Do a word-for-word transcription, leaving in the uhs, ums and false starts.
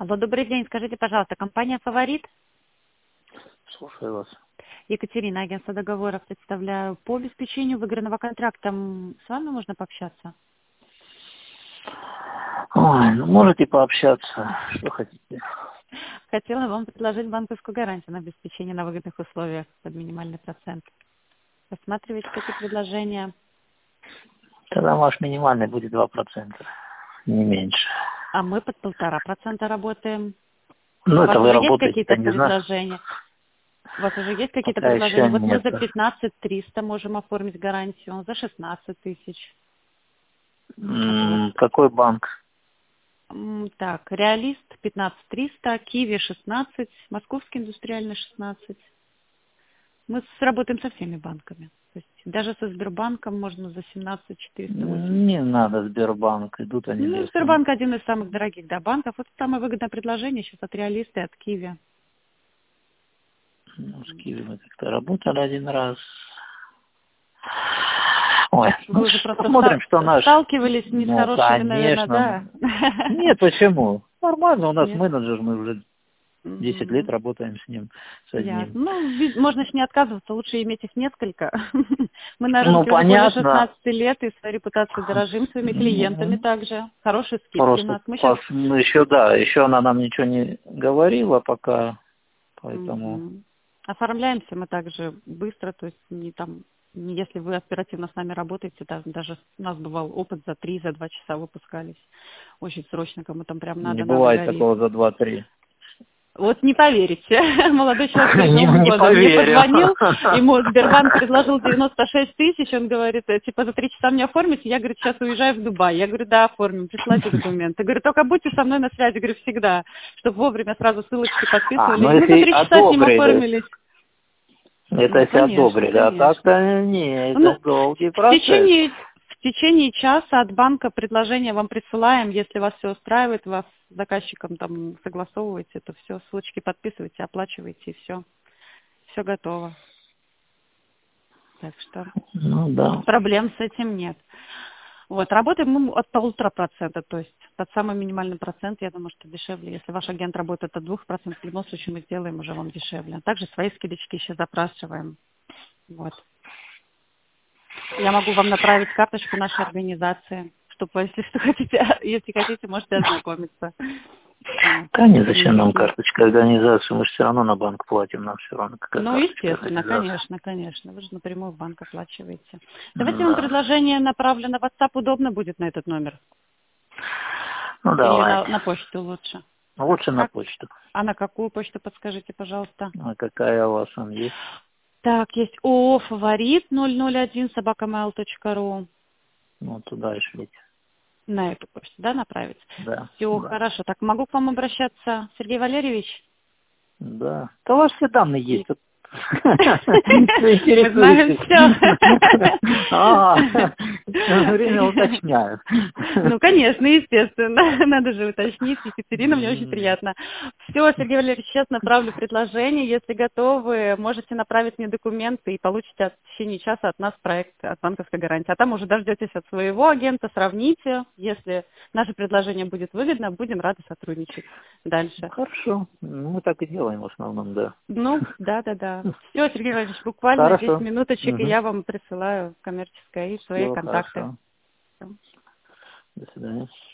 Алло, добрый день. Скажите, пожалуйста, компания «Фаворит»? Слушаю вас. Екатерина, агентство договоров, представляю. По обеспечению выигранного контракта м, с вами можно пообщаться? Ой, ну можете пообщаться, что хотите. Хотела вам предложить банковскую гарантию на обеспечение на выгодных условиях под минимальный процент. Рассматриваете такие предложения? Тогда ваш минимальный будет два процента, не меньше. А мы под полтора процента работаем. Ну, У это вас вы уже есть работаете-то какие-то не знаю. предложения? У вас уже есть какие-то Пока еще предложения? Вот мы нет. за пятнадцать триста можем оформить гарантию, за шестнадцать тысяч. Вот. М, Какой банк? М, Так, Реалист пятнадцать триста, Киви шестнадцать, Московский индустриальный шестнадцать. Мы с- работаем со всеми банками. То есть даже со Сбербанком можно за семнадцать четыреста восемьдесят. Не надо Сбербанк, идут они Ну, лесом. Сбербанк один из самых дорогих, да, банков. Вот самое выгодное предложение сейчас от Реалиста и от Киви. Ну, с Киви мы как-то работали один раз. Ой, Вы ну, уже просто посмотрим, что ста- наш. сталкивались не с Ну, хорошими, наверное, конечно. да? Нет, почему? Нормально, у нас Нет. менеджер, мы уже десять лет Мгм. работаем с ним, с одним. Ясно. Ну, ви- можно же не отказываться, лучше иметь их несколько. Мы на Ну, рынке уже более понятно. шестнадцати лет и своей репутацией дорожим, своими клиентами Ну, также. Хорошие скидки у просто нас. Мы сейчас... пос- ну, еще, да, еще она нам ничего не говорила пока, поэтому... Оформляемся мы также быстро, то есть не там, не если вы оперативно с нами работаете, даже, даже у нас бывал опыт за три, за два часа выпускались. Очень срочно, кому там прям Не надо, надо, бывает горит. такого за два-три. Вот не поверите, молодой человек перед Не, Новым не годом мне поверю. позвонил, ему Сбербанк предложил девяносто шесть тысяч, он говорит, э, типа за три часа мне оформите, я, говорит, сейчас уезжаю в Дубай. Я говорю, да, оформим, присылайте документы. Говорю, только будьте со мной на связи, говорю, всегда, чтобы вовремя сразу ссылочки А, подписывали. ну И мы за если три часа с ним одобрили, оформились. это Ну, если конечно, одобрили, а конечно. так-то не, Ну, это долгий в процесс. течение, в течение часа от банка предложение вам присылаем, если вас все устраивает, вас с заказчиком там согласовываете, то все, ссылочки подписываете, оплачиваете, и все, все готово. Так что Ну да. проблем с этим нет. Вот, работаем мы от полутора процента, то есть под самый минимальный процент, я думаю, что дешевле. Если ваш агент работает от двух процентов, в любом случае мы сделаем уже вам дешевле. Также свои скидочки еще запрашиваем. Вот. Я могу вам направить карточку нашей организации, чтобы, если что хотите, если хотите, можете ознакомиться. Вот. Да не, зачем нам Никакие. карточка организации, мы же все равно на банк платим, нам все равно какая Ну, карточка естественно, организации. конечно, конечно. Вы же напрямую в банк оплачиваете. Давайте вам Да. предложение направлю на WhatsApp, удобно будет на этот номер? Ну Или на, давайте. на почту лучше? Лучше на Как? почту. А на какую почту, подскажите, пожалуйста? А какая у вас там есть? Так, есть ООО «Фаворит» ноль ноль один собака mail точка ру. Ну, туда и шлите. На эту почту, да, направить? Да, Все, да. хорошо. Так, могу к вам обращаться, Сергей Валерьевич? Да. Да у вас все данные есть. И- Тут Мы знаем интересуетесь. все. А, все время уточняю. Ну, конечно, естественно. Надо же уточнить. Екатерина, мне очень приятно. Все, Сергей Валерьевич, сейчас направлю предложение. Если готовы, можете направить мне документы и получите от- в течение часа от нас проект от банковской гарантии. А там уже дождетесь от своего агента, сравните. Если наше предложение будет выгодно, будем рады сотрудничать дальше. Хорошо. Ну, мы так и делаем в основном, да. Ну, да, да, да. Все, Сергей Валерьевич, буквально десять Хорошо. минуточек, и Угу. я вам присылаю коммерческое и свои Все контакты. хорошо. Всё. До свидания.